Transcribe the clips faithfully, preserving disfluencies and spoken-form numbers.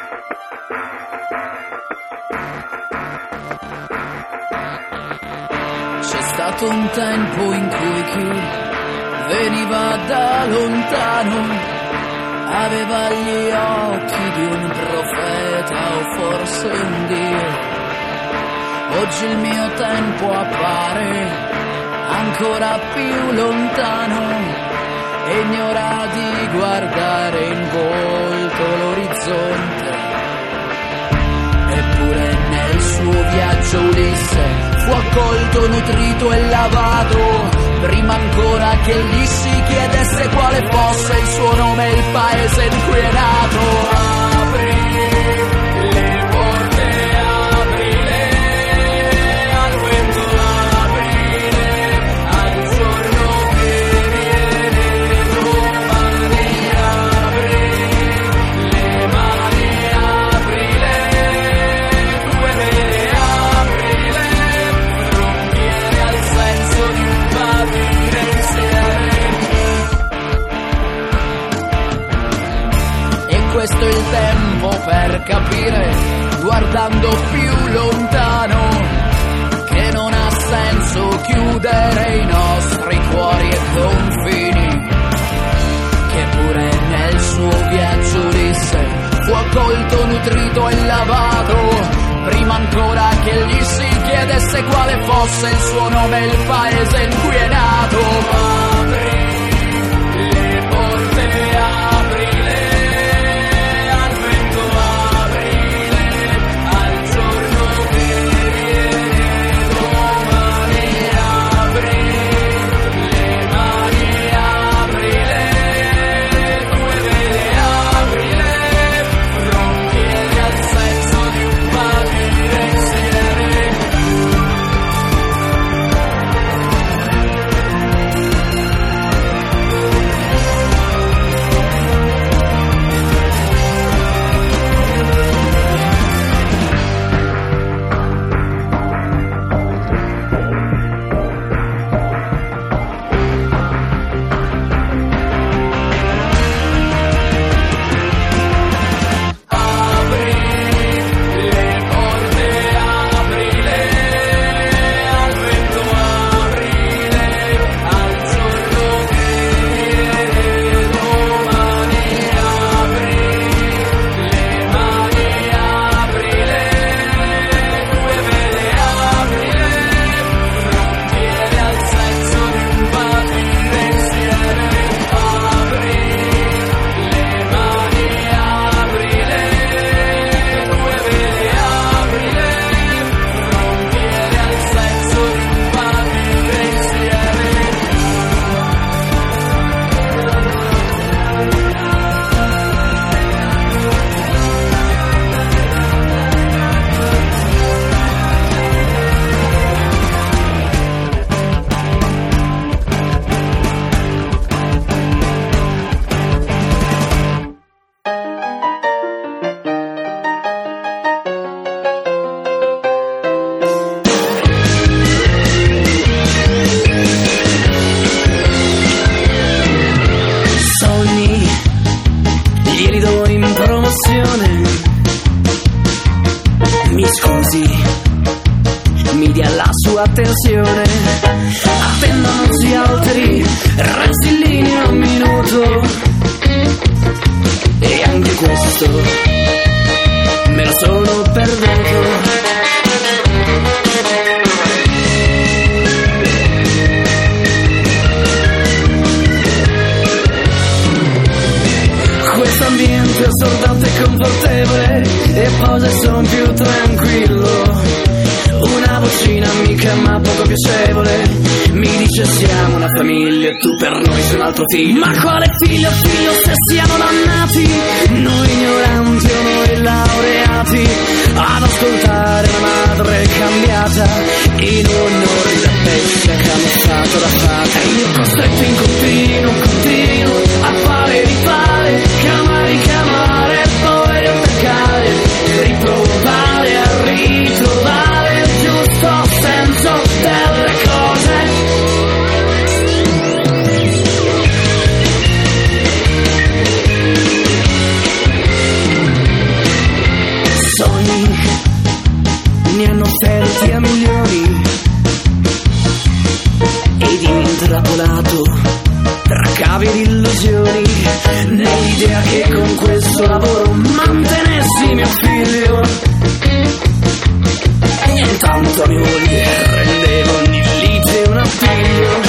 C'è stato un tempo in cui chi veniva da lontano aveva gli occhi di un profeta o forse un dio. Oggi il mio tempo appare ancora più lontano e ignora di guardare in volto l'orizzonte. Eppure nel suo viaggio Ulisse fu accolto, nutrito e lavato, prima ancora che gli si chiedesse quale fosse il suo nome e il paese in cui è nato. Apri le porte, aprile al vento, aprile al giorno che viene domani, apri le mani, aprile tue vele, aprile frontiere al senso di un patire insieme. E questo è il tempo per capire, guardando più lontano, che non ha senso chiudere i nostri cuori e confini, che pure nel suo viaggio Ulisse fu accolto, nutrito e lavato, prima ancora che gli si chiedesse quale fosse il suo nome e il paese in cui è nato. Apri le porte, aprile al vento, aprile al giorno che viene domani, apri le mani, aprile tue vele, aprile frontiere al senso di un patire insieme. Apri le porte, aprile al vento, aprile al giorno che viene domani, apri le mani, aprile tue vele, aprile frontiere al senso di un patire insieme. Apri le mani, aprile tue vele, aprile frontiere al senso di un patire insieme. Sogni glieli do in promozione, mi scusi, mi dia la sua attenzione, attenda non si alteri, resti in linea un minuto, e anche questo me lo sono perduto. Quest'ambiente assordato e confortevole, e poi sono più tranquillo. Una vocina amica ma poco piacevole mi dice siamo una famiglia e tu per noi sei un altro figlio. Ma quale figlio, figlio se siamo dannati, noi ignoranti o noi laureati, ad ascoltare una madre cambiata in onore da pesce camuffato da fata. E io costretto in continuo, continuo a fare e rifare, chiamare, richiamare e poi riattaccare, riprovare a ritrovare il giusto senso delle cose. questo lavoro mantenessi mio figlio. E intanto a mio moglie rendevo ogni lite un appiglio.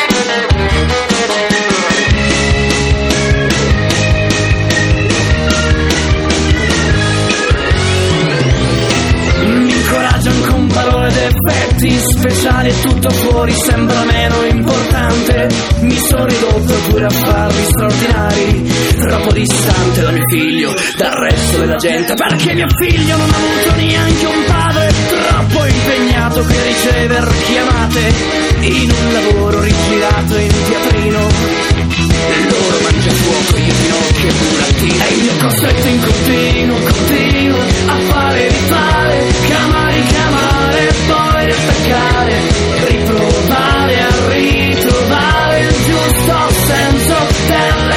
Con parole d'effetti speciali e tutto fuori sembra meno importante. Mi sono ridotto pure a farli straordinari, troppo distante da mio figlio, dal resto della gente, perché mio figlio non ha avuto neanche un padre, troppo impegnato per ricever chiamate in un lavoro rigirato in teatrino. Loro mangia fuoco, io Pinocchio e burattino, e io costretto in continuo, continuo a fare e rifare, chiamare, chiamare e poi riattaccare, riprovare a ritrovare il giusto senso delle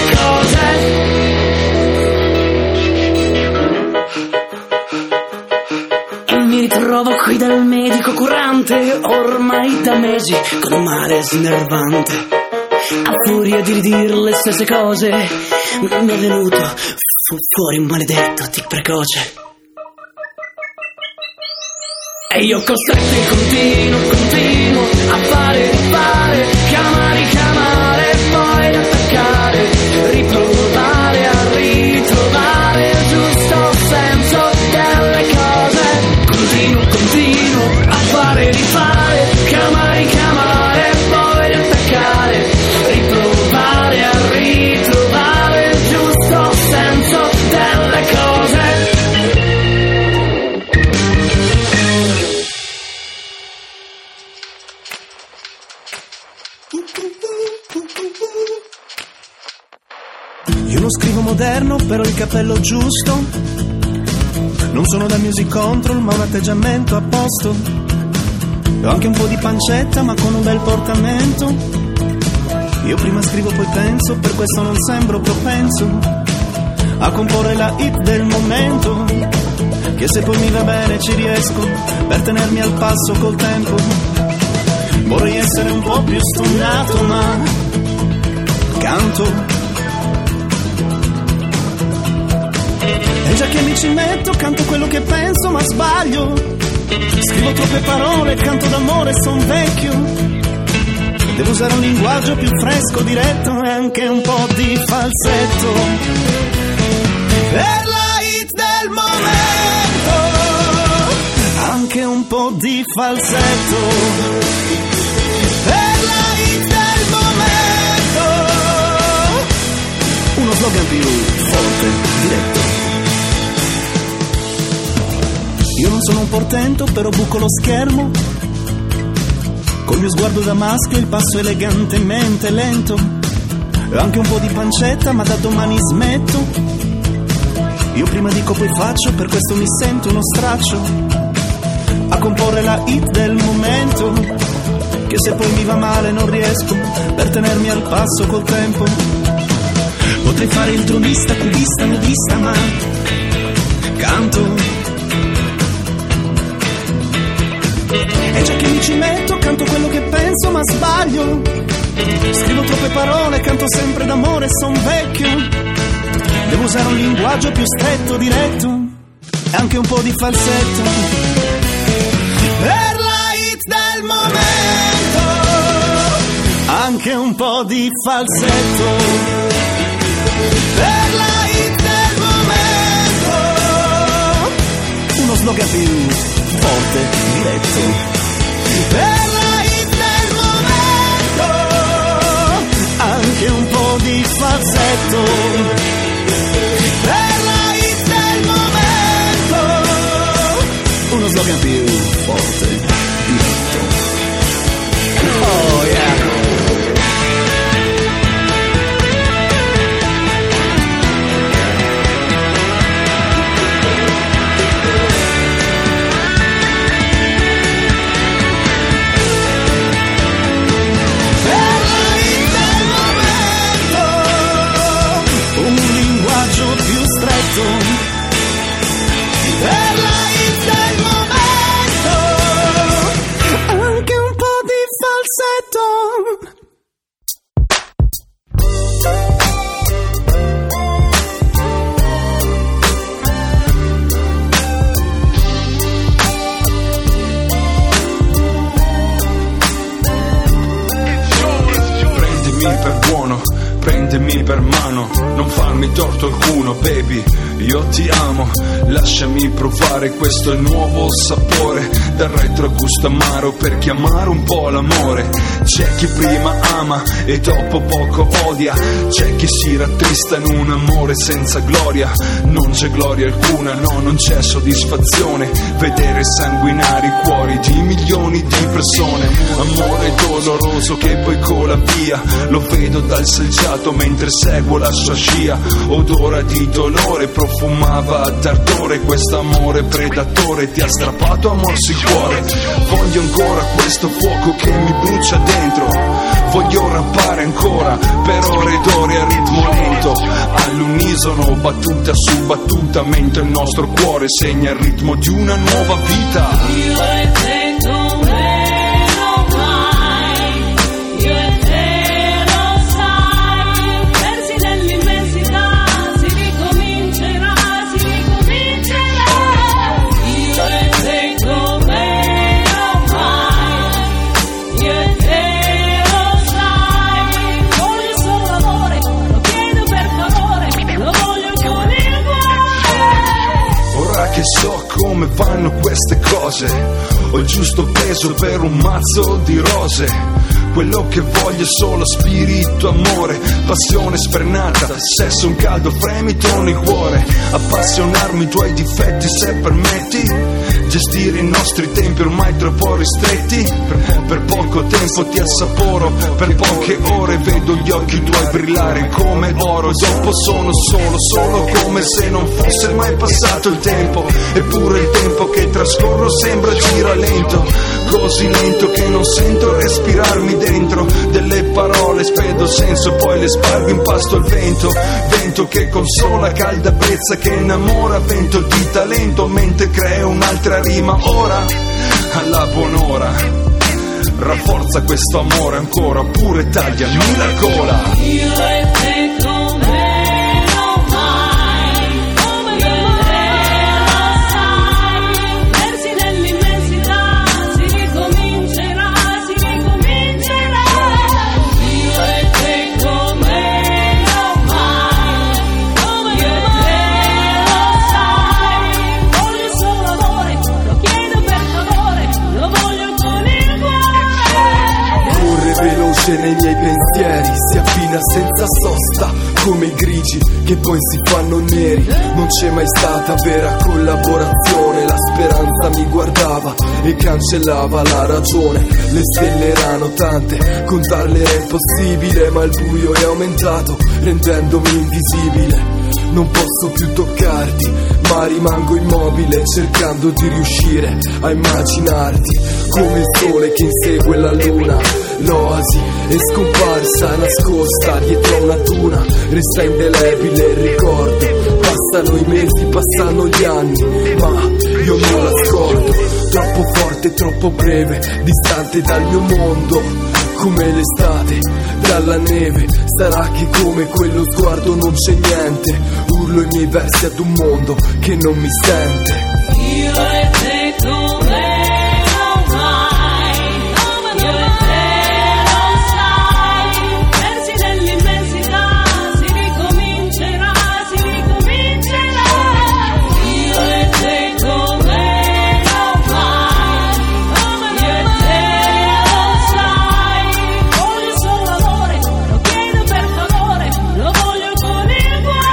cose. E mi ritrovo qui dal medico curante, ormai da mesi con un male snervante. A furia di ridire le stesse cose mi è venuto fu fuori un maledetto tic precoce. E io costretto in continuo, continuo a fare, fare, chiamare, chiamare e poi attaccare, riprovare a ritrovare il giusto senso delle cose. Continuo, continuo a fare, rifare, chiamare, chiamare e poi attaccare, riprovare a ritrovare il giusto senso delle cose. Io non scrivo moderno, però il cappello giusto. Non sono da music control, ma un atteggiamento a posto. Ho anche un po' di pancetta, ma con un bel portamento. Io prima scrivo poi penso, per questo non sembro propenso a comporre la hit del momento, che se poi mi va bene ci riesco, per tenermi al passo col tempo. Vorrei essere un po' più stonato, ma canto. E già che mi ci metto, canto quello che penso, ma sbaglio. Scrivo troppe parole, canto d'amore, son vecchio. Devo usare un linguaggio più fresco, diretto e anche un po' di falsetto. Per la hit del momento, anche un po' di falsetto. Per la hit del momento, uno slogan più forte, diretto. Io non sono un portento, però buco lo schermo. Col mio sguardo da maschio il passo elegantemente lento. E anche un po' di pancetta, ma da domani smetto. Io prima dico poi faccio, per questo mi sento uno straccio a comporre la hit del momento, che se poi mi va male non riesco, per tenermi al passo col tempo. Potrei fare il tronista, cubista, nudista, ma canto. E già che mi ci metto, canto quello che penso, ma sbaglio. Scrivo troppe parole, canto sempre d'amore, son vecchio. Devo usare un linguaggio più stretto, diretto e anche un po' di falsetto. Per la hit del momento, anche un po' di falsetto. Per la hit del momento, uno slogan più forte, diretto. Per la hit del momento, anche un po' di falsetto. Per la hit del momento, uno slogan più forte, diretto. Oh yeah. prendimi per mano, non farmi torto alcuno, baby, io ti amo, lasciami provare questo nuovo sapore, dal retrogusto amaro per chiamare un po' l'amore. C'è chi prima ama e dopo poco odia, c'è chi si rattrista in un amore senza gloria. Non c'è gloria alcuna, no, non c'è soddisfazione vedere sanguinare i cuori di milioni di persone. Amore doloroso che poi cola via, lo vedo dal selciato mentre seguo la sua scia. Odora di dolore, profumava d'ardore, quest'amore predatore ti ha strappato a morsi il cuore. Voglio ancora questo fuoco che mi brucia dentro, voglio rappare ancora per ore ed ore a ritmo lento, all'unisono, battuta su battuta, mentre il nostro cuore segna il ritmo di una nuova vita. Io e te non meno mai, io e te lo sai, persi nell'immensità, si ricomincerà, si ricomincerà. Io e te non meno mai, io e te lo sai, voglio solo amore, lo chiedo per favore, lo voglio con il cuore. Ora che so come vanno queste cose, ho il giusto peso per un mazzo di rose. Quello che voglio è solo spirito, amore, passione sfrenata, sesso, un caldo fremito nel cuore. Appassionarmi i tuoi difetti se permetti, gestire i nostri tempi ormai troppo ristretti. Per, per poco tempo ti assaporo, per poche ore vedo gli occhi tuoi brillare come oro. Dopo sono solo, solo come se non fosse mai passato il tempo. Eppure il tempo che trascorro sembra gira lento, così lento che non sento respirarmi dentro. Delle parole spedo senso, poi le spargo in pasto al vento. Vento che consola, calda brezza che innamora, vento di talento, mentre creo un'altra rima ora, alla buon'ora. Rafforza questo amore ancora, oppure tagliami la gola. Io e te con me non mai, come io e te lo sai, persi nell'immensità, si ricomincerà, si ricomincerà. Io e te con me non mai, come io e te lo sai, voglio solo amore, lo chiedo per favore, lo voglio con il cuore. Corre veloce nei miei pensieri, si affina senza sosta come i grigi che poi si fanno neri. Non c'è mai stata vera collaborazione, la speranza mi guardava e cancellava la ragione. Le stelle erano tante, contarle era impossibile, ma il buio è aumentato rendendomi invisibile. Non posso più toccarti, ma rimango immobile cercando di riuscire a immaginarti come il sole che insegue la luna. L'oasi è scomparsa, nascosta dietro una duna, resta indelebile il ricordo. Passano i mesi, passano gli anni, ma io non la scordo. Troppo forte, troppo breve, distante dal mio mondo, come l'estate dalla neve. Sarà che come quello sguardo non c'è niente, urlo i miei versi ad un mondo che non mi sente. Io e te come non mai, come io e te lo sai, persi nell'immensità, si ricomincerà, si ricomincerà. Io e te come non mai, come io e te lo sai, voglio solo amore, lo chiedo per favore, lo voglio con il cuore.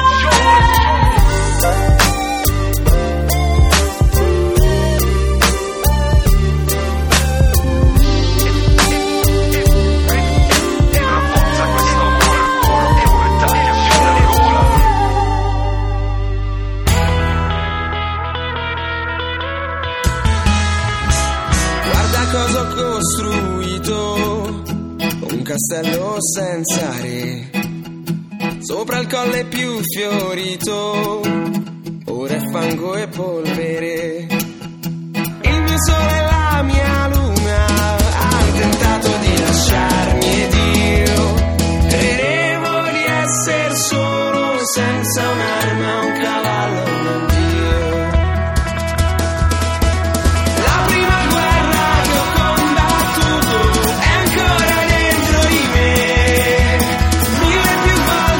Guarda cosa ho costruito, un castello senza re, sopra il colle più fiorito, ora è fango e polvere. Il mio sole e la mia luna hanno tentato di lasciarmi ed io credevo di essere solo senza un'arma, un cavallo, un addio. La prima guerra che ho combattuto è ancora dentro di me, mille più volte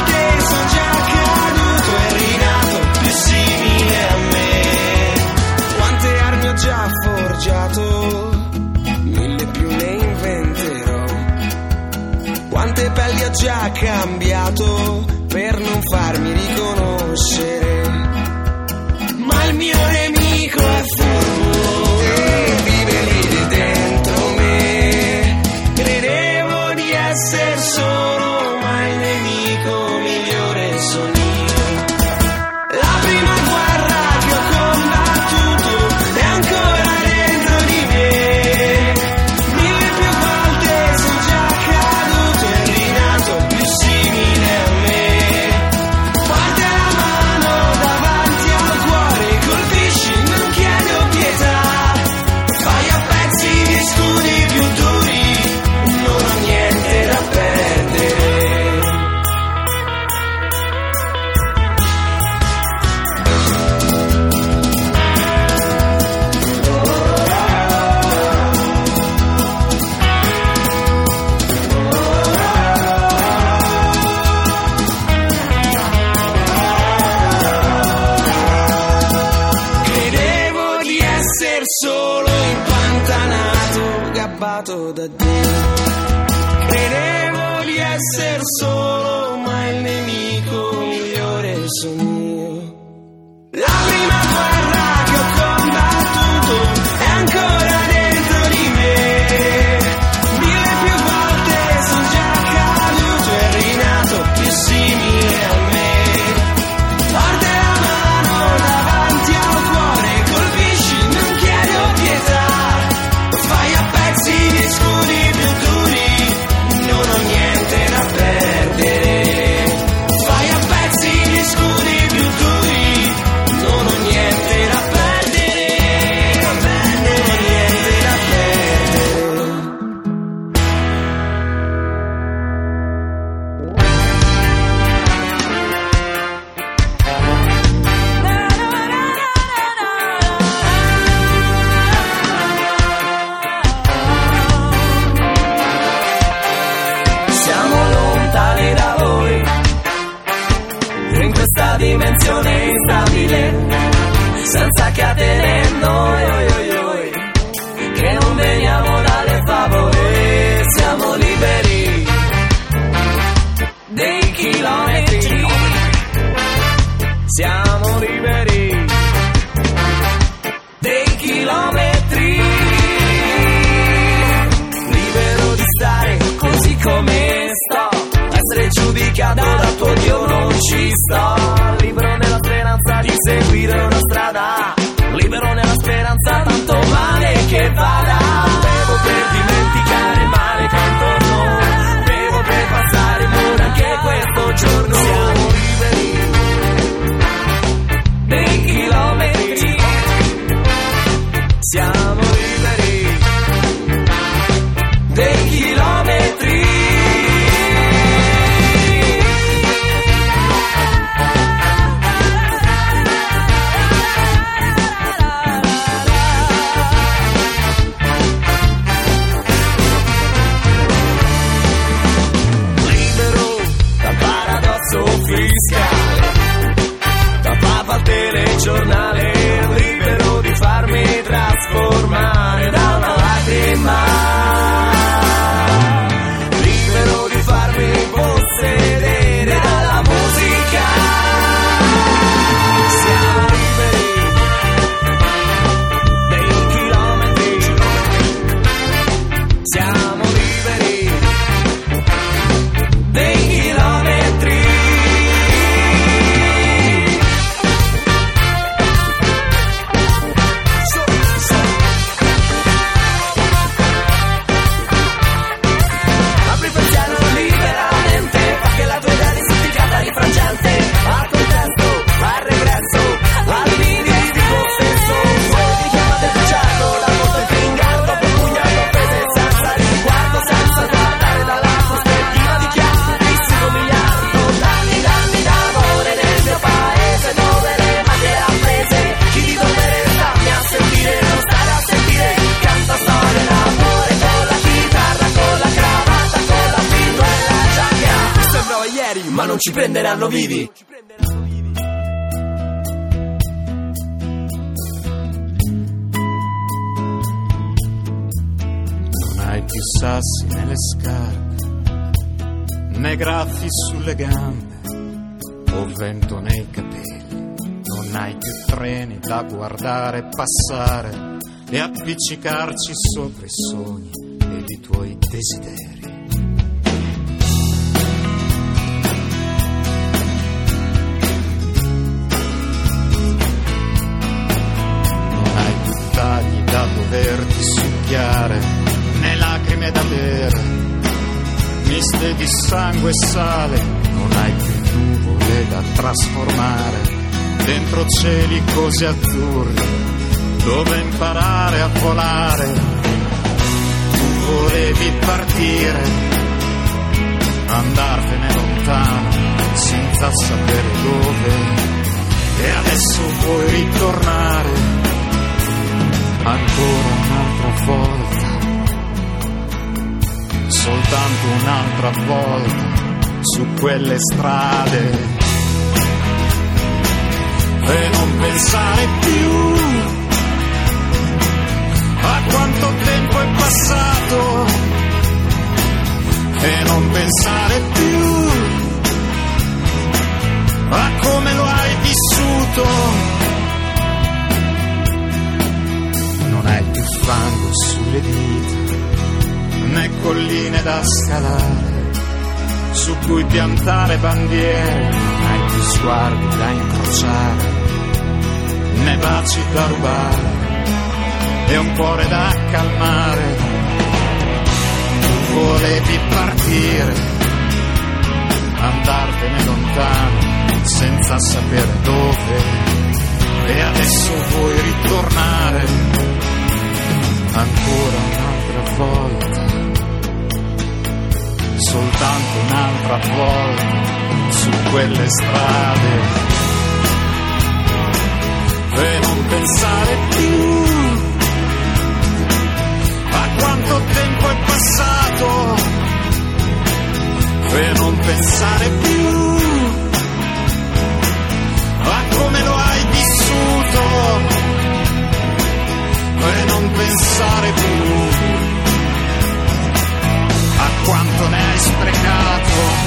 ha già cambiato per non farmi riconoscere, ma il mio nemico è furbo e vive lì dentro me. Credevo di essere solo, ma il nemico migliore sono io. La prima guerra che ho combattuto è ancora dentro di me. Mille più volte sono già caduto e rinato più simile a me. Porta la mano davanti al cuore, colpisci, non chiedo pietà. Fai a pezzi gli scudi più duri, non ho niente da perdere. Credevo di essere solo, impantanato, gabbato da Dio. Credevo di essere solo, ma il nemico migliore sono io. La prima guerra che ho combattuto è ancora dentro di me. Mille più volte sono già caduto e rinato più simile a me. Porta la mano davanti al cuore, colpisci, non chiedo pietà. Fai a pezzi gli scudi più duri, non ho niente da perdere. Fai a pezzi gli scudi più duri, non ho niente da perdere. Non ho niente da perdere. Siamo lontani da voi, in questa dimensione instabile, senza catene noi, oi, oi, oi, che non veniamo dalle favole. Siamo liberi dei chilometri, siamo liberi dei chilometri, libero di stare così come sto, essere giudicato dal tuo Dio non ci sto, libero nella speranza di seguire una strada, libero nella speranza tanto male che vada. Bevo per dimenticare il male che è intorno, bevo per passare il muro anche questo giorno. Siamo liberi dei chilometri, siamo liberi dei chilometri. Libero dal paradosso fiscale, da papà al telegiornale, libero di farmi trasformare da una lacrima, libero di farmi possedere dalla musica. Siamo liberi dei chilometri, siamo liberi dei chilometri. Apri il pensiero liberamente, fa che la tua idea disintegrata rifrangente al contesto, al regresso, al dirittico stesso. Fuori di chiamate il bugiardo, la moto in fingardo, dopo il pugnale offese senza riguardo, senza guardare dalla prospettiva di chi ha vissuto un miliardo d'anni, d'anni d'amore nel mio paese, dove le mani apprese, chi di dovere starmi a sentire, non stare a sentire, canta storie d'amore con la chitarra, con la cravatta, con la pinto e la giacca. Sembrava ieri, ma non ci prenderanno vivi. Non hai più sassi nelle scarpe, né graffi sulle gambe o vento nei capelli. Non hai più treni da guardare passare e appiccicarci sopra i sogni ed i tuoi desideri. Non hai più tagli da doverti succhiare né lacrime da bere miste di sangue e sale. Non hai più nuvole da trasformare dentro cieli così azzurri dove imparare a volare. Tu volevi partire, andartene lontano senza sapere dove, e adesso vuoi ritornare ancora un'altra volta, soltanto un'altra volta su quelle strade. E non pensare più a quanto tempo è passato, e non pensare più a come lo hai vissuto. Non hai più fango sulle dita né colline da scalare su cui piantare bandiere. Non hai più sguardi da incrociare né baci da rubare e un cuore da calmare. Tu volevi partire, andartene lontano senza sapere dove, e adesso vuoi ritornare ancora un'altra volta, soltanto un'altra volta su quelle strade. E non pensare più a quanto tempo è passato, e non pensare più a come lo hai vissuto, e non pensare più a quanto ne hai sprecato.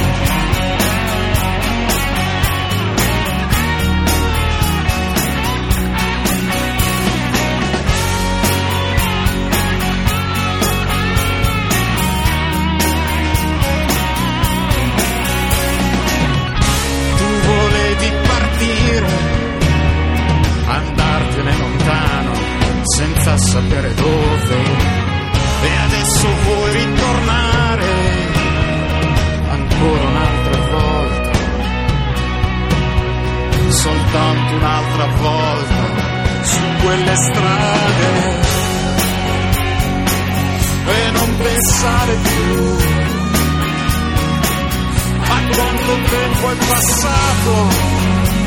Andartene lontano senza sapere dove, e adesso vuoi ritornare ancora un'altra volta, soltanto un'altra volta su quelle strade. E non pensare più a quanto tempo è passato,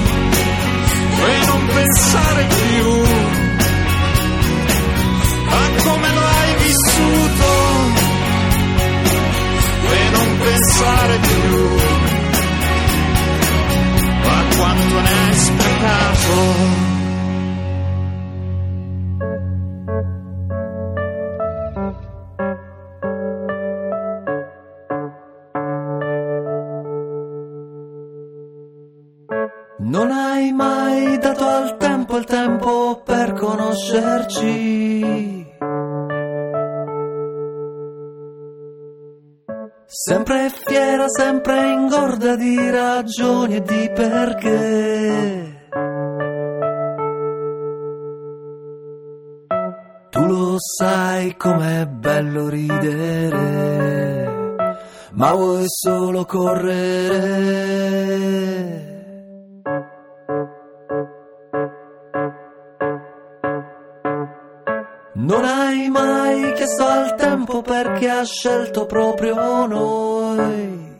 e non pensare più a come lo hai vissuto, e non pensare più a quanto ne hai sprecato. Non hai mai dato al tempo il tempo per conoscerci. Sempre fiera, sempre ingorda di ragioni e di perché. Tu lo sai com'è bello ridere, ma vuoi solo correre. Non hai mai chiesto al tempo perché ha scelto proprio noi,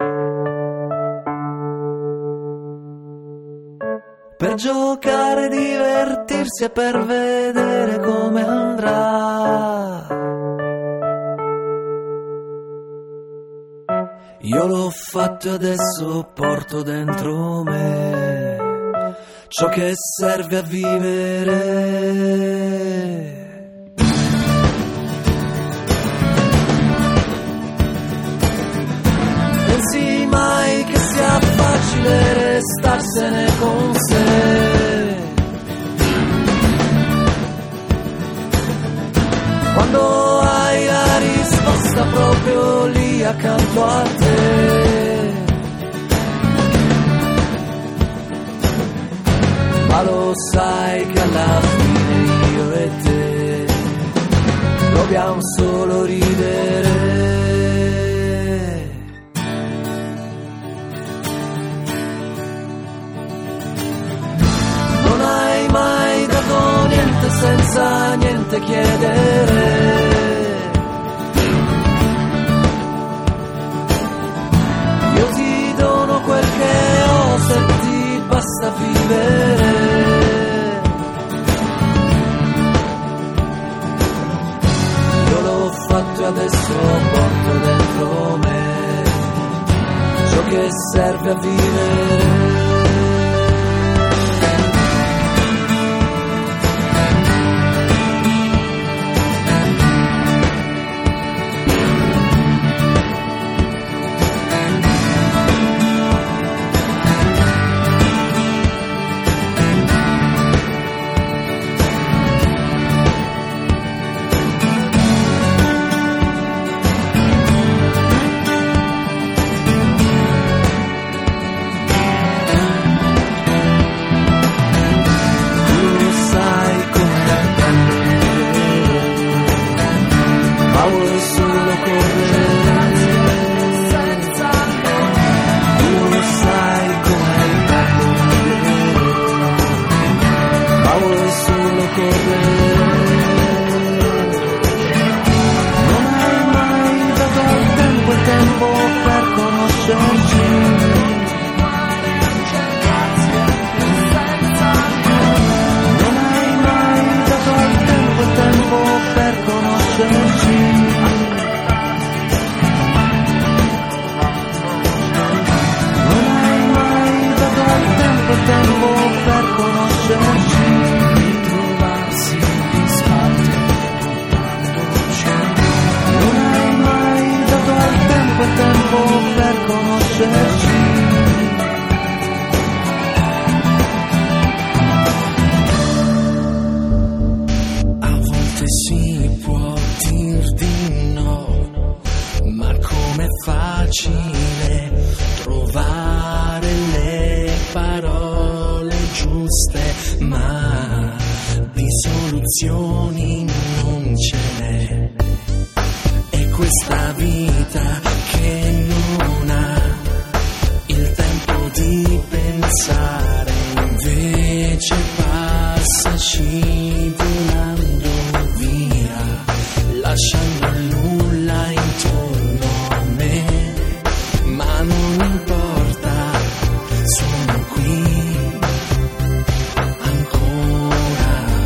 per giocare, divertirsi e per vedere come andrà. Io l'ho fatto e adesso porto dentro me ciò che serve a vivere. con sé. Quando hai la risposta proprio lì accanto a te, ma lo sai che alla fine io e te dobbiamo solo ridere. Non hai mai dato niente senza niente chiedere. Io ti dono quel che ho se ti basta vivere. Io l'ho fatto e adesso porto dentro me ciò che serve a vivere.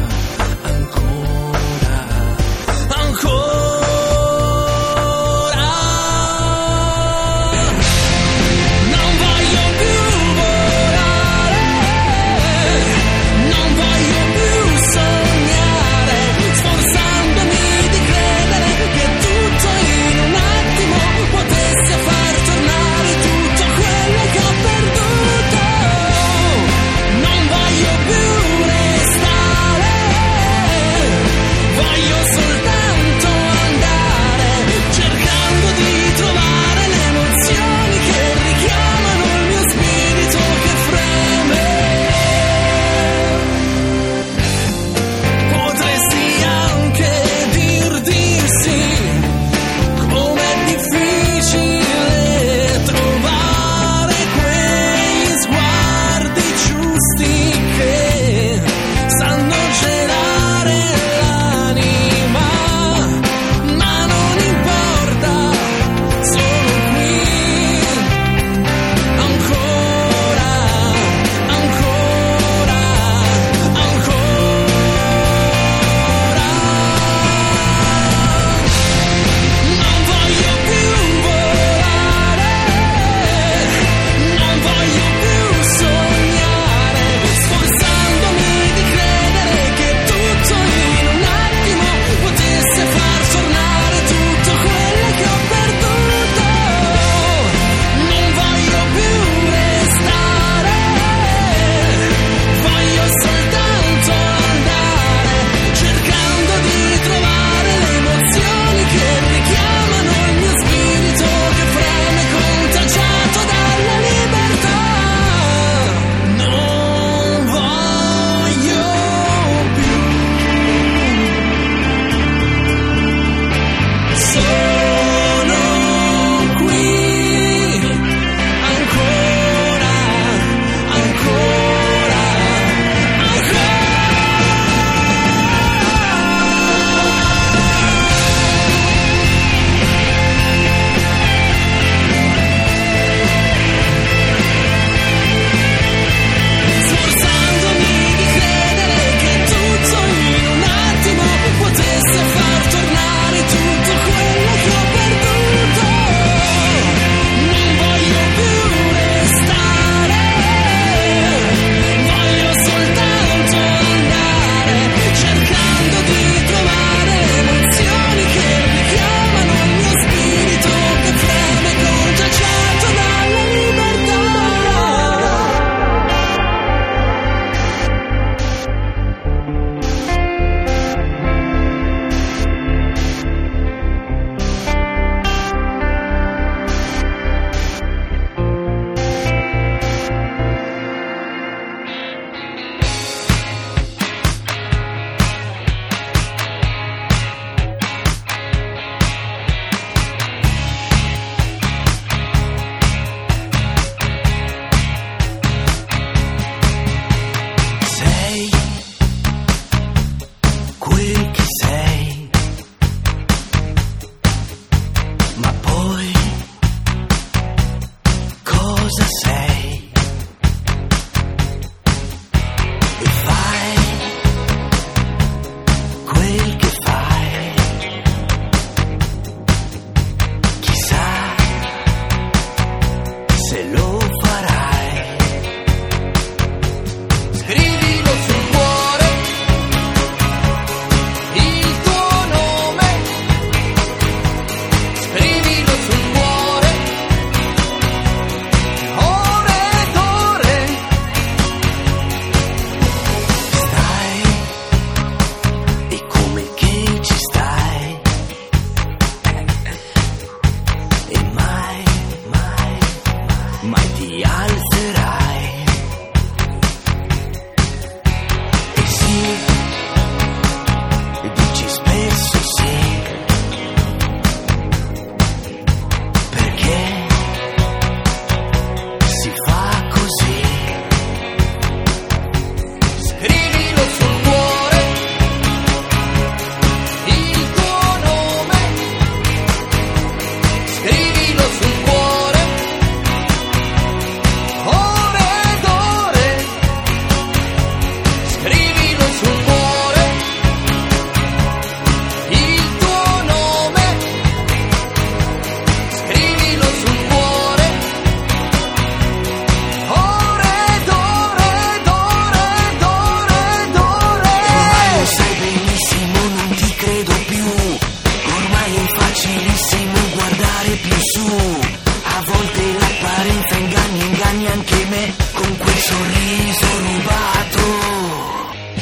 Ancora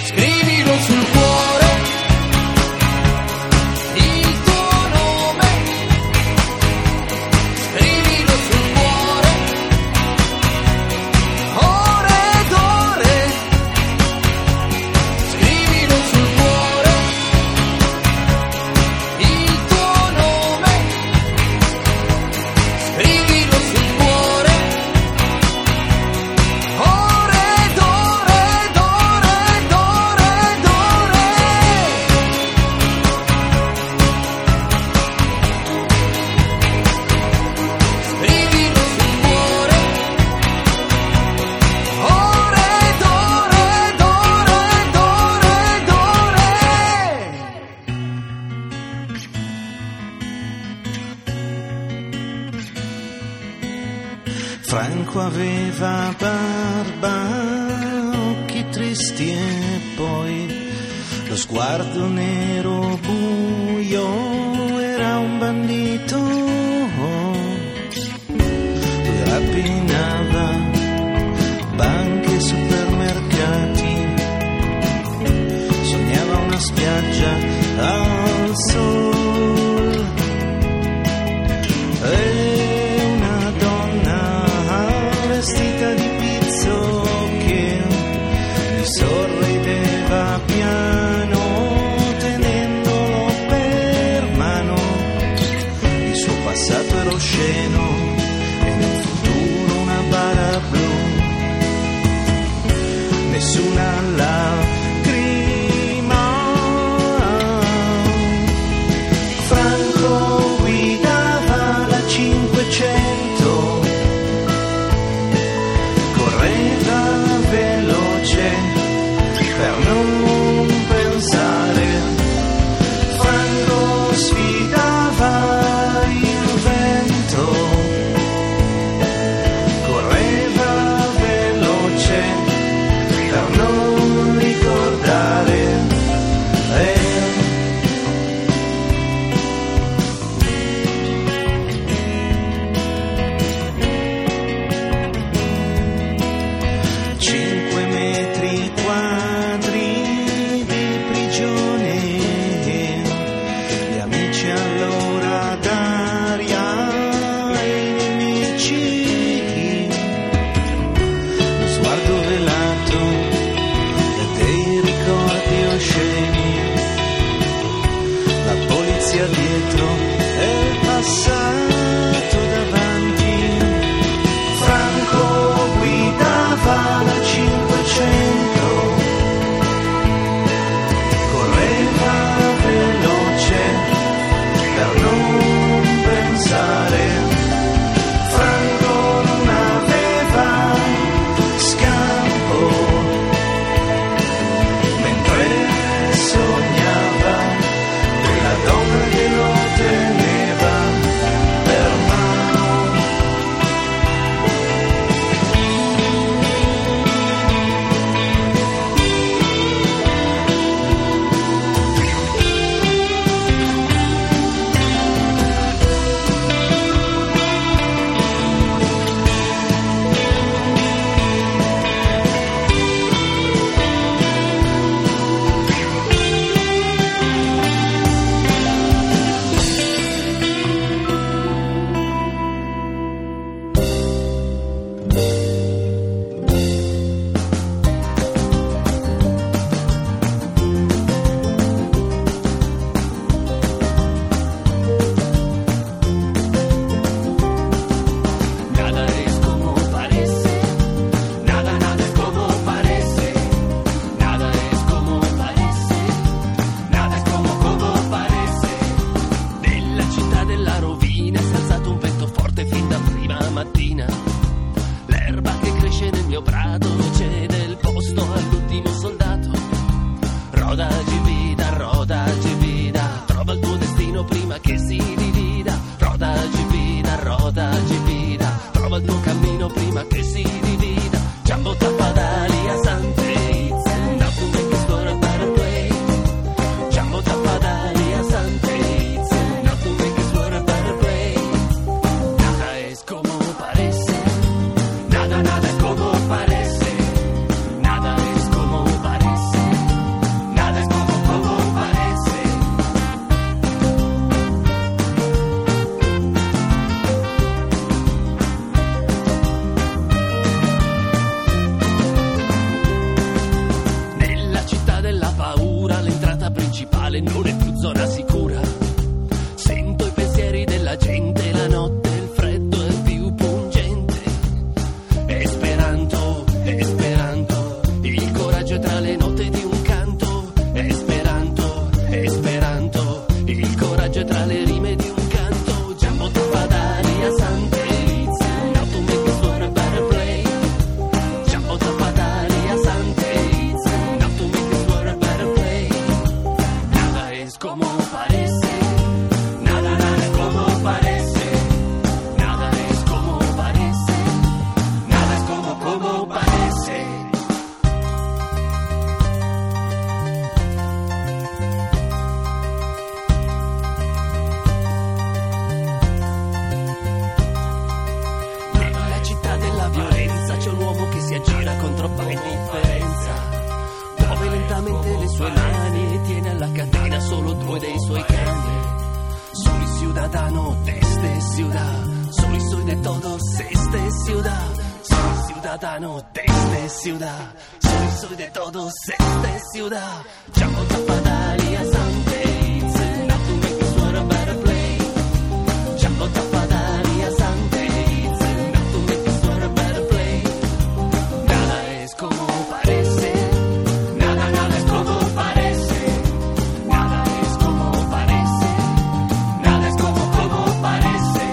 scrivilo sul cuore, il tuo nome, scrivilo sul cuore, ore ed ore, scrivilo sul cuore, il tuo nome, scrivilo sul cuore, ore ed ore ed ore ed ore ed ore. Scrivilo sul cuore, ore ed ore ed ore ed ore ed ore. Franco aveva barba, occhi tristi e poi lo sguardo nero buio, era un bandito. Lui rapinava banche e supermercati, sognava una spiaggia al sol e una donna vestita di pizzo che gli sorrideva piano tenendolo per mano. Il suo passato era osceno e nel futuro una bara blu, nessuna lacrima. Franco guidava la cinquecento, correva veloce per non pensare. Franco sfidava il vento, correva veloce per non ricordare. Eh. Cinque metri quadri di prigione, gli amici allora d'aria e i nemici, lo sguardo velato e dei ricordi osceni, la polizia dietro e il passato davanti. Franco guidava la cinquecento, correva veloce per non pensare. Franco non aveva scampo mentre sognava quella donna che lo teneva per mano. Nada es como parece, nada, nada es como parece, nada es como parece, nada es como como parece. Nella città della rovina si è alzato un vento forte fin da prima mattina. L'erba che cresce nel mio prato cede il posto all'ultimo soldato. Roda givida, roda givida, trova il tuo destino prima che si divida. Roda givida, roda givida, trova il tuo cammino prima che si divida. Jumbo tappadali a Sante Itzen, now to make this world a better place. Jumbo tappadali a Sante Itzen, now to make this world a better place. Nada es como parece, nada, nada es como parece, nada es como parece, sociale non è più zona sicura. Sento i pensieri della gente, la notte il freddo è più pungente. Esperanto, Esperanto, il coraggio è tra le note di un canto. Esperanto, Esperanto, il coraggio è tra le rime di un canto. Giammo tappadari a Sante, it's now to make this world a better place. Giammo tappadari a Sante, it's now to make this world a better place. Nada es como parece, nada, nada es como parece. Nada es como parece, nada es como, como parece. Nella città della violenza c'è un uomo che si aggira con troppa indifferenza. Muove lentamente le sue mani e tiene alla catena solo due dei suoi cani. Soy ciudadano de esta ciudad, soy soy de todos esta ciudad. Soy ciudadano de esta ciudad, soy soy de todos esta ciudad. Giammo tappadari a Sante, it's now to make this world a better place. Giammo tappadari a Sante, it's now to make this world a better place. Nada es como parece, nada, nada es como parece. Nada es como parece, nada es como, como parece.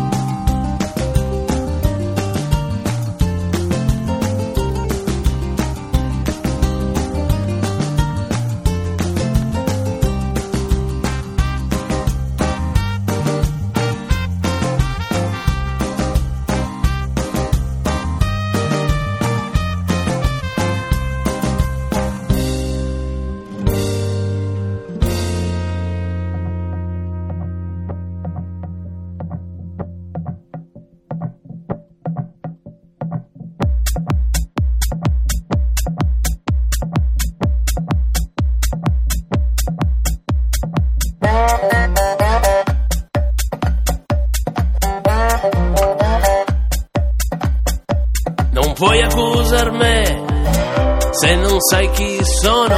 Non puoi accusar me se non sai chi sono.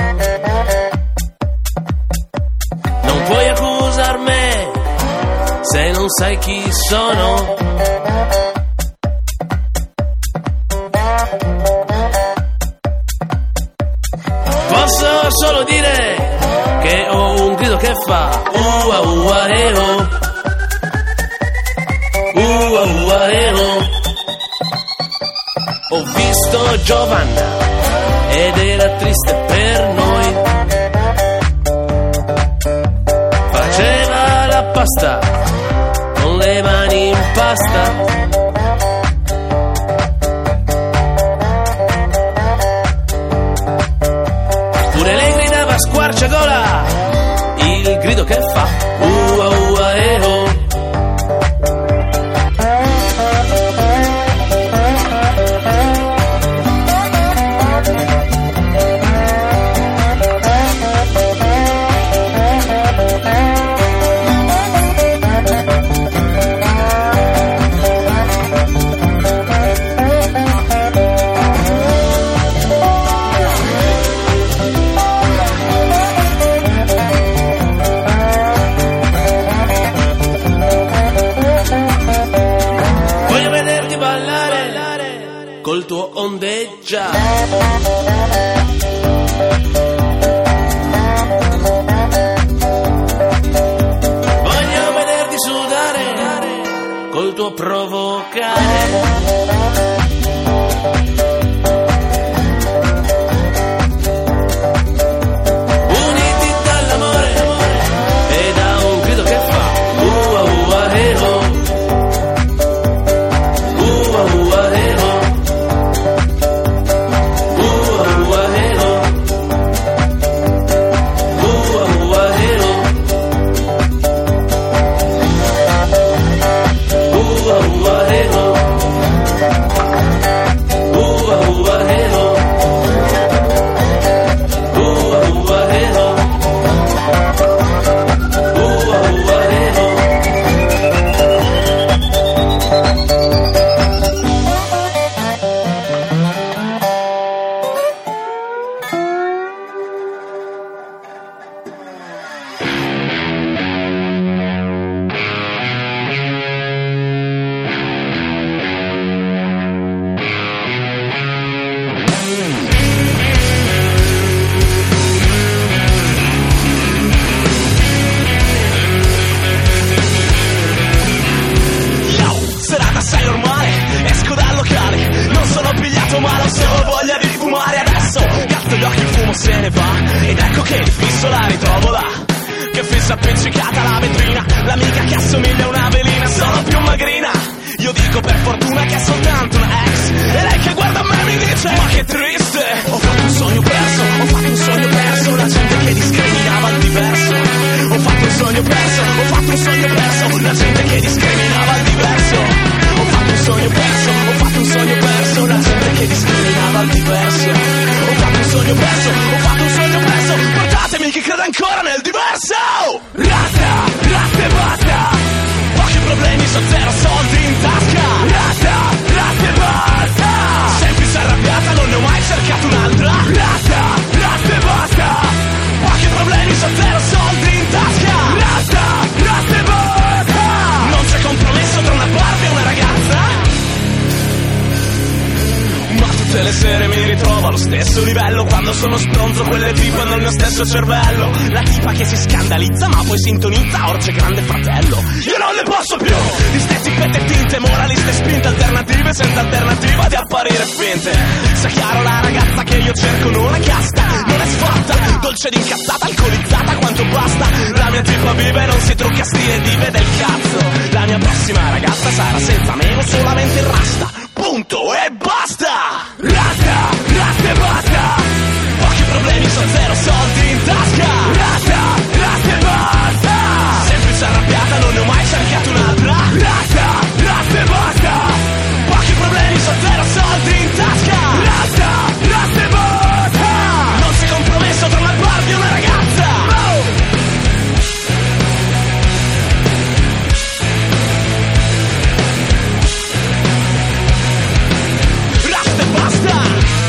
Non puoi accusar me se non sai chi sono. Posso solo dire che ho un grido che fa ua ua e oh, ua ua e oh. Ho visto Giovanna ed era triste per noi. Faceva la pasta con le mani in pasta. Pure lei gridava a squarciagola il grido che fa ua ua e oh. Col tuo ondeggia. Voglio vederti sudare col tuo provocare. Uniti dall'amore e da un grido che fa ua ua e oh, ua ua e oh. ne va. Ed ecco che di fisso la ritrovo là, che fissa appiccicata alla vetrina, l'amica che assomiglia a una velina, solo più magrina. Io dico per fortuna che è soltanto una ex, e lei che guarda me mi dice ma che triste. Ho fatto un sogno perso, ho fatto un sogno perso, la gente che discriminava il diverso. Ho fatto un sogno perso, ho fatto un sogno perso, la gente che discriminava il diverso. Ho fatto un sogno perso, ho fatto un sogno perso, la gente che discriminava il diverso. Ho fatto un sogno perso, ho fatto un sogno perso, portatemi chi crede ancora nel diverso. Rasta, rasta e basta, pochi problemi, so zero soldi in tasca. Rasta, rasta e basta, semplice arrabbiata, non ne ho mai cercato un'altra. Rasta, rasta e basta, pochi problemi, so zero soldi in tasca. Rasta, rasta e basta, non c'è compromesso tra una Barbie e una ragazza. Ma tutte le sere mi ritrovo allo stesso livello, quando sono stronzo quelle tipe hanno il mio stesso cervello. La tipa che si scandalizza ma poi sintonizza Orce Grande Fratello. Io non ne posso più di ste tippette tinte, moraliste spinte, alternative senza alternativa di apparire finte. Sia chiaro, la ragazza che io cerco non è casta, non è sfatta, dolce ed incazzata, alcolizzata quanto basta. La mia tipa vive e non si trucca, stile dive del cazzo. La mia prossima ragazza sarà senza meno, solamente in rasta, punto e basta. Rasta, rasta e basta, pochi problemi, so zero soldi in tasca. Rasta, rasta e basta, semplice arrabbiata, non ne ho mai cercato un'altra. Rasta, rasta e basta, pochi problemi, so zero soldi in tasca. Rasta, rasta e basta, non c'è compromesso tra una Barbie e una ragazza. Oh! Rasta e basta.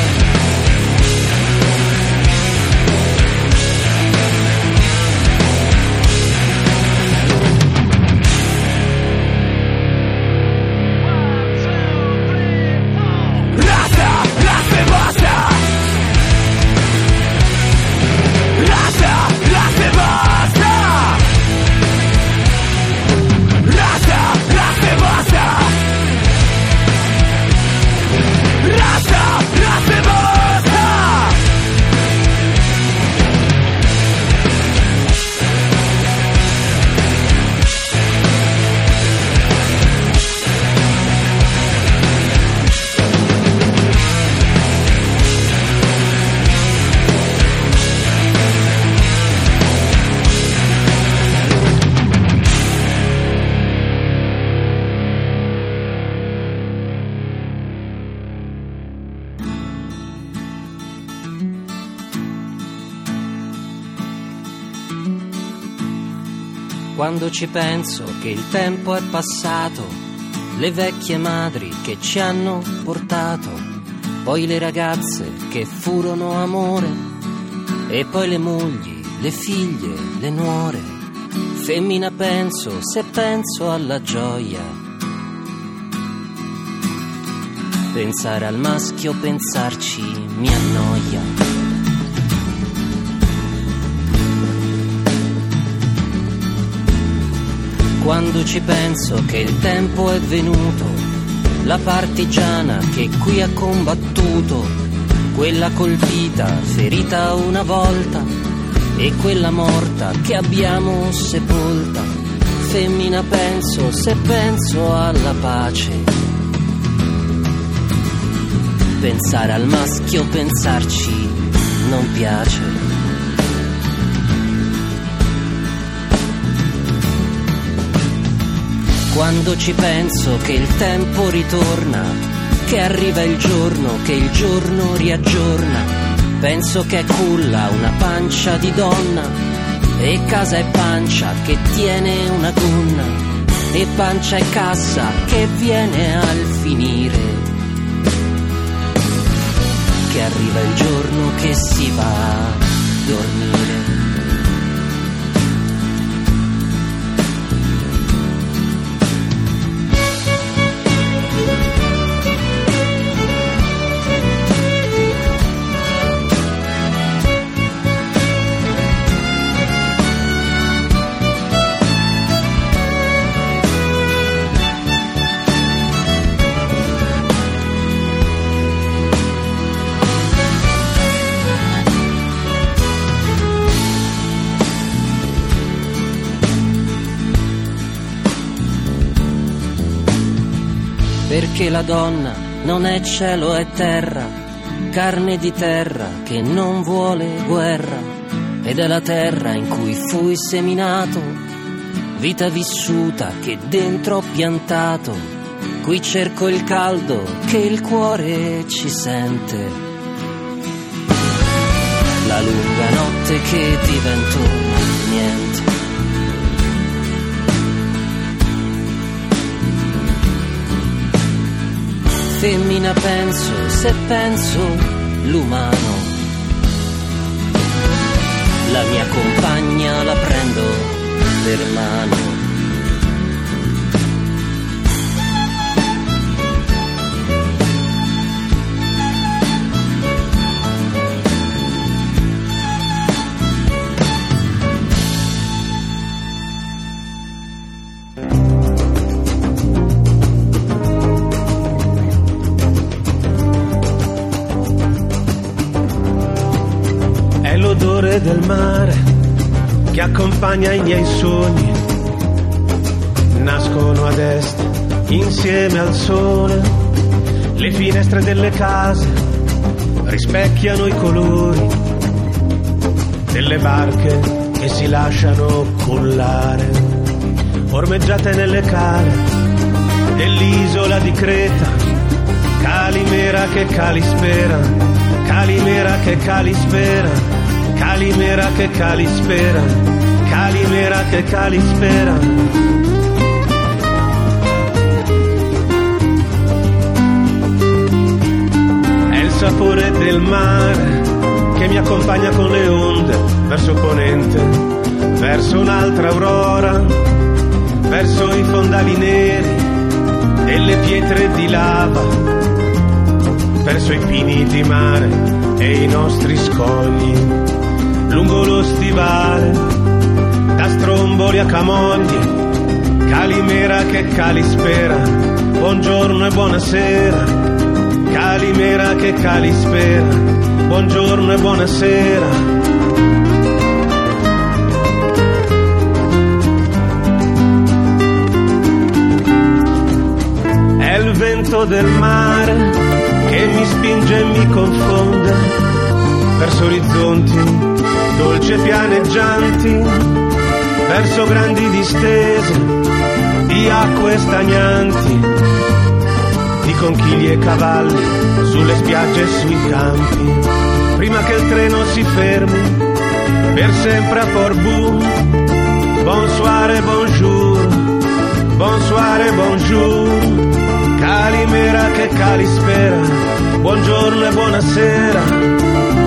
Quando ci penso che il tempo è passato, le vecchie madri che ci hanno portato, poi le ragazze che furono amore, e poi le mogli, le figlie, le nuore. Femmina penso, se penso alla gioia. Pensare al maschio, pensarci mi annoia. Quando ci penso che il tempo è venuto, la partigiana che qui ha combattuto, quella colpita, ferita una volta, e quella morta che abbiamo sepolta. Femmina penso, se penso alla pace. Pensare al maschio, pensarci non piace. Quando ci penso che il tempo ritorna, che arriva il giorno, che il giorno riaggiorna, penso che è culla una pancia di donna, e casa è pancia che tiene una gonna, e pancia è cassa che viene al finire, che arriva il giorno che si va a dormire. che la donna non è cielo, è terra, carne di terra che non vuole guerra, ed è la terra in cui fui seminato, vita vissuta che dentro ho piantato. Qui cerco il caldo che il cuore ci sente, la lunga notte che divento niente. Femmina penso, se penso l'umano, la mia compagna la prendo per mano. L'odore del mare che accompagna i miei sogni, nascono ad est insieme al sole, le finestre delle case rispecchiano i colori delle barche che si lasciano cullare, ormeggiate nelle cale dell'isola di Creta, Calimera che Calispera, Calimera che Calispera, Calimera che Calispera, Calimera che Calispera. È il sapore del mare che mi accompagna con le onde verso ponente, verso un'altra aurora, verso i fondali neri e le pietre di lava, verso i pini di mare e i nostri scogli. Lungo lo stivale, da Stromboli a Camogli, Calimera che Calispera, buongiorno e buonasera. Calimera che Calispera, buongiorno e buonasera. È il vento del mare che mi spinge e mi confonde verso orizzonti dolci e pianeggianti, verso grandi distese di acque stagnanti, di conchigli e cavalli sulle spiagge e sui campi, prima che il treno si fermi per sempre a Portbou. Bonsoir e bonjour, bonsoir e bonjour. Calimera che Calispera, buongiorno e buonasera.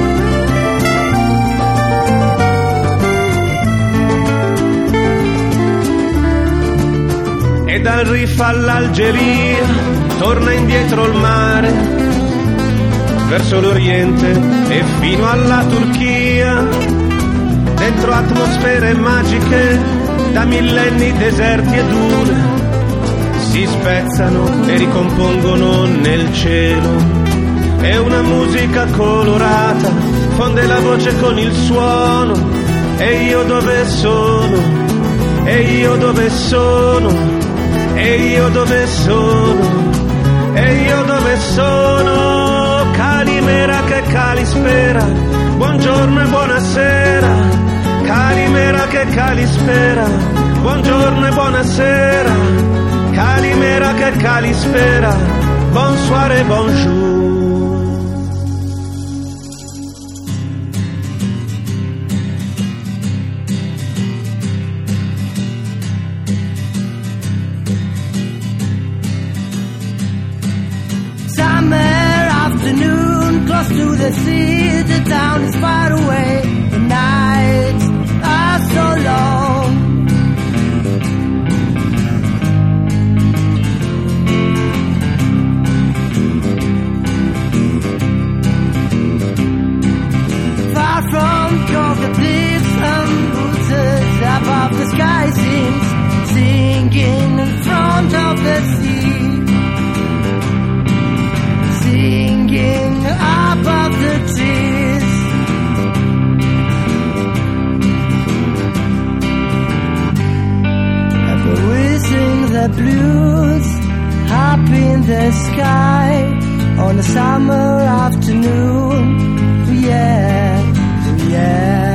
E dal Rif all'Algeria torna indietro il mare, verso l'Oriente e fino alla Turchia, dentro atmosfere magiche da millenni deserti e dune, si spezzano e ricompongono nel cielo. E una musica colorata fonde la voce con il suono. E io dove sono? E io dove sono? E io dove sono? E io dove sono? Calimera che Calispera, buongiorno e buonasera. Calimera che Calispera, buongiorno e buonasera. Calimera che Calispera, bonsoir e bonjour. Close to the sea, the town is far away, the nights are so long. Far from covered cliffs and waters, above the sky seems sinking in front of the sea. Singing above the trees, the sky on a summer afternoon. Yeah, yeah.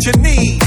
you need.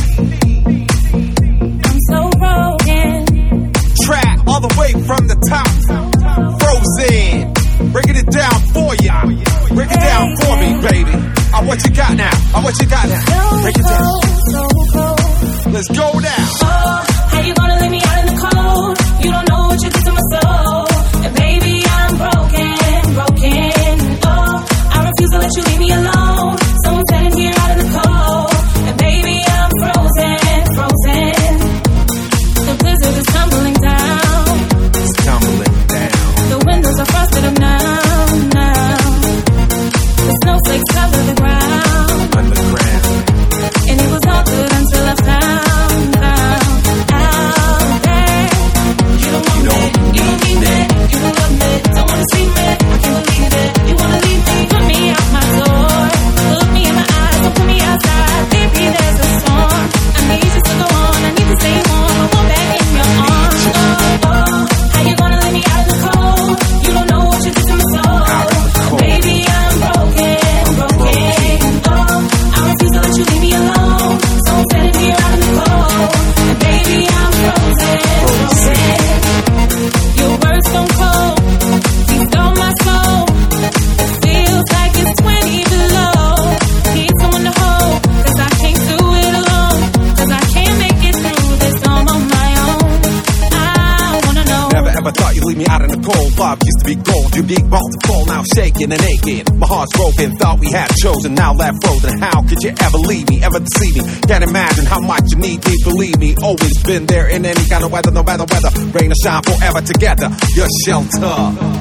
I'm so broken. Track all the way from the top. Frozen. Breaking it down for ya. Break it down for me, baby. Oh, what you got now? Oh, what you got now? Break it down. So cold. Let's go now. Oh, how you gonna leave me out in the cold? You don't know what you did to my soul. And baby, I'm broken, broken. Oh, I refuse to let you leave me alone. So I'm standing here out in the cold. And baby, I'm frozen, frozen. The blizzard is tumbling down. It's tumbling down. The windows are frosted up now, now. The snowflakes cover the ground. Underground. And it was all good until I found out. Out there. You don't want me, you don't need me, you don't love me, don't wanna see me, I can't believe it. You wanna leave me, put me out my door. Look me in my eyes, don't put me outside. Baby, there's a storm. I need you to go on, I need to stay warm. I want back in your arms. Oh, oh, how you gonna leave me out in the cold? You don't know what you did to my soul. Baby, I'm broken, broken. Oh, I refuse to let you leave me alone. So I'm standing here out in the cold. And baby, I'm frozen, frozen. Your words don't cold. You stole my soul. It feels like it's twenty below. Need someone to hold. Cause I can't do it alone. Cause I can't make it through this storm on my own. I wanna know. Never ever thought you'd leave me out in the cold. Love used to be gold. You big balls to fall, now shaking and aching. My heart's broken. Thought we had chosen, now left frozen. How could you ever leave me, ever deceive me? Can't imagine how much you need me. Believe me, always been there in any kind of weather, no matter whether rain or shine, forever together. Your shelter.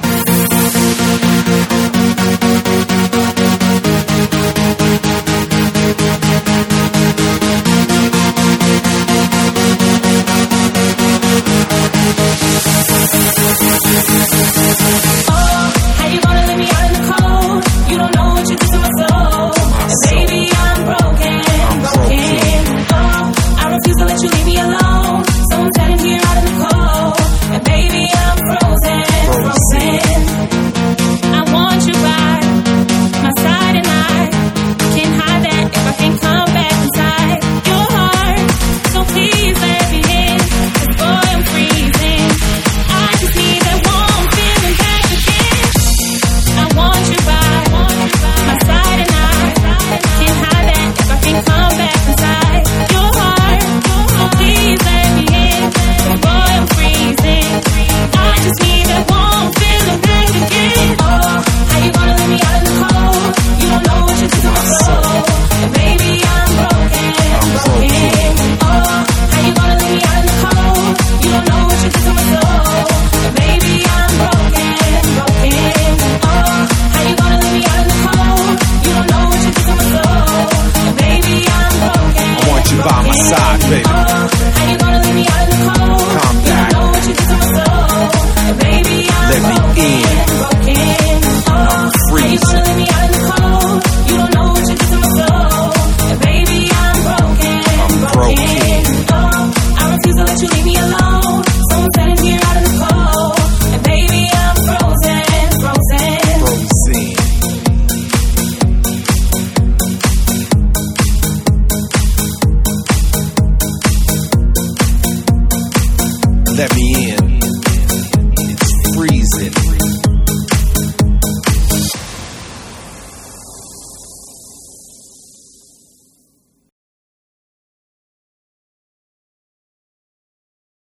Oh, how you gonna leave me out in the cold? You don't know what you did to my soul. And baby, I'm broken, broken. Oh, I refuse to let you leave me alone. So I'm standing here out in the cold. And baby, I'm frozen, frozen. I want you by my side and I can't hide that if I can't come back inside your heart. So please let me in, 'cause boy, I'm freezing. I just need that warm feeling back again. I want you by my side and I can't hide that if I can't come back inside your heart. So please let me in, 'cause boy, I'm freezing. I just need that warm feeling back again. Oh, how you gonna leave me out in the cold? You don't know what you did to my soul. And baby, I'm broken, broken. Oh, how you gonna leave me out in the cold? You don't know what you did to my soul. And baby, I'm broken, broken. Oh, how you gonna leave me out in the cold? You don't know what you did to my soul. And baby, I'm broken. I want you by my side, baby. Oh, how you gonna leave me out in the cold? Come You back. don't know what you did to my soul. And baby, I'm Let me broken, in. broken. Oh, how you freezing. gonna leave me out in the cold? You don't know what you did to my soul. And baby, I'm broken, broken. Oh, I refuse to let you leave me alone. So I'm standing here out in the cold. And baby, I'm frozen, frozen. Frozen. Let me in.